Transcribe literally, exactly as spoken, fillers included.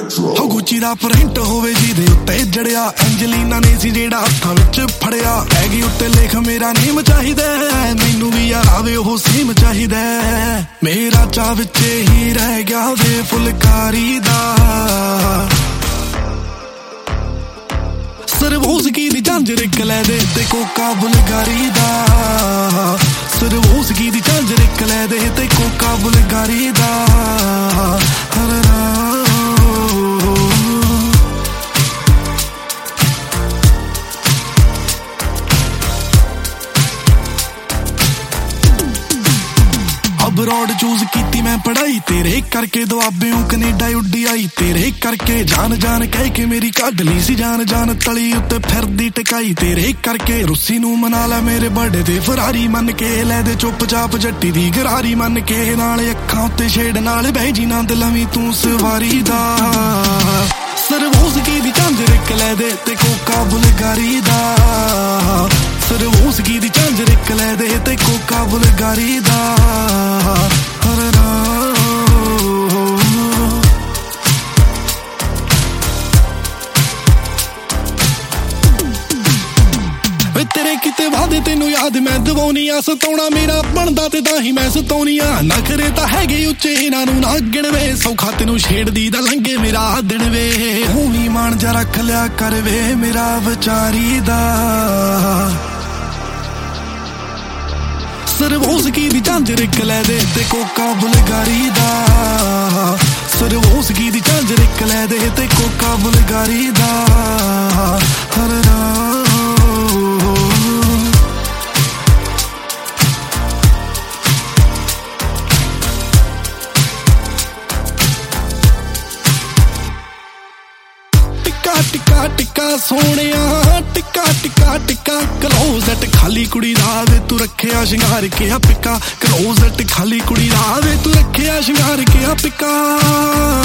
ਹੋ ਗੁੱਚੀ ਦਾ ਪ੍ਰਿੰਟ ਹੋਵੇ ਜਿਹਦੇ ਉੱਤੇ ਜੜਿਆ ਐਂਜਲੀਨਾ ਨੇ ਸੀ ਜਿਹੜਾ ਹੱਥਾਂ ਵਿੱਚ ਫੜਿਆ ਟੈਗ ਉੱਤੇ ਲਿਖ ਮੇਰਾ ਨੇਮ ਚਾਹੀਦਾ ਮੈਨੂੰ ਵੀ ਯਾਰ ਆਵੇ ਉਹ ਸੇਮ ਚਾਹੀਦਾ ਮੇਰਾ ਚਾਹ ਵਿੱਚ ਹੀ ਰਹਿ ਗਿਆ ਵੇ ਫੁਲਕਾਰੀ ਦਾ ਸਰਵੋਸਕੀ ਦੀ ਝਾਂਜਰ ਇੱਕ ਲੈ ਦੇ ਤੇ ਕੋਕਾ ਬੁਲਗਾਰੀ ਦਾ ਸਰਵੋਸਕੀ ਦੀ ਝਾਂਜਰ ਇੱਕ ਲੈ ਦੇ ਤੇ ਕੋਕਾ ਬੁਲਗਾਰੀ ਦਾ ਅਬਰੋਡ ਚੂਜ਼ ਕੀਤੀ ਮੈਂ ਪੜਾਈ ਤੇਰੇ ਕਰਕੇ ਦੁਆਬਿਓਂ ਕੈਨੇਡਾ ਉੱਡੀ ਆਈ ਤੇਰੇ ਕਰਕੇ ਜਾਨ ਜਾਨ ਕਹਿ ਕੇ ਮੇਰੀ ਕੱਢ ਲਈ ਸੀ ਜਾਨ ਜਾਨ ਤਲੀ ਉੱਤੇ ਫਿਰਦੀ ਟਿਕਾਈ ਤੇਰੇ ਕਰਕੇ ਰੁੱਸੀ ਨੂੰ ਮਨਾ ਲੈ ਮੇਰੇ ਬਰਥਡੇ ਤੇ ਫਰਾਰੀ ਮੰਨ ਕੇ ਲੈ ਦੇ ਚੁੱਪ ਚਾਪ ਜੱਟੀ ਦੀ ਗਰਾਰੀ ਮੰਨ ਕੇ ਨਾਲ ਅੱਖਾਂ ਉੱਤੇ ਛੇੜ ਨਾਲ ਬਹਿ ਜੀ ਨੰਦ ਲਵੀਂ ਤੂੰ ਸਵਾਰੀ ਦਾ ਸਰਵੋਸਕੀ ਦੀ ਝਾਂਜਰ ਇੱਕ ਲੈ ਦੇ ਤੇ ਕੋਕਾ ਬੁਲਗਾਰੀ ਦਾ ਸਰਵੋਸਕੀ ਦੀ ਝਾਂਜਰ ਇੱਕ ਲੈ ਦੇ ਤੇ ਕੋਕਾ ਬੁਲਗਾਰੀ ਦਾ ਤੇਰੇ ਕਿਤੇ ਵਾਦੇ ਤੈਨੂੰ ਯਾਦ ਮੈਂ ਦਵਾਉਣੀ ਆ ਸਤਾਉਣਾ ਮੇਰਾ ਬਣਦਾ ਤੇ ਤਾਂ ਹੀ ਮੈਂ ਸਤਾਉਣੀ ਆ ਨਖਰੇ ਤਾਂ ਹੈਗੇ ਉੱਚੇ ਇਹਨਾਂ ਨੂੰ ਨਾ ਗਿਣਵੇ ਸੌਖਾ ਤੈਨੂੰ ਛੇੜਦੀ ਦਾ ਲੰਘੇ ਮੇਰਾ ਦਿਨ ਵੇ ਤੂੰ ਵੀ ਮਾਣ ਜਾ ਰੱਖ ਲਿਆ ਕਰ ਵੇ ਮੇਰਾ ਵਿਚਾਰੀ ਦਾ ਸਰਵੋਸਕੀ ਦੀ ਝਾਂਜਰ ਇੱਕ ਲੈ ਦੇ ਤੇ ਕੋਕਾ ਬੁਲਗਾਰੀ ਦਾ ਸਰਵੋਸਕੀ ਦੀ ਝਾਂਜਰ ਇੱਕ ਲੈ ਦੇ ਤੇ ਕੋਕਾ ਬੁਲਗਾਰੀ ਦਾ ਹਰ ਟਿੱਕਾ ਟਿੱਕਾ ਸੋਹਣਿਆ ਟਿੱਕਾ ਟਿੱਕਾ ਟਿੱਕਾ ਕਲੋਜ਼ਟ ਖਾਲੀ ਕੁੜੀ ਦਾ ਵੇ ਤੂੰ ਰੱਖਿਆ ਸ਼ਿੰਗਾਰ ਕੇ ਆ ਪਿੱਕਾ ਕਲੋਜ਼ਟ ਖਾਲੀ ਕੁੜੀ ਦਾ ਵੇ ਤੂੰ ਰੱਖਿਆ ਸ਼ਿੰਗਾਰ ਕੇ ਆ ਪਿੱਕਾ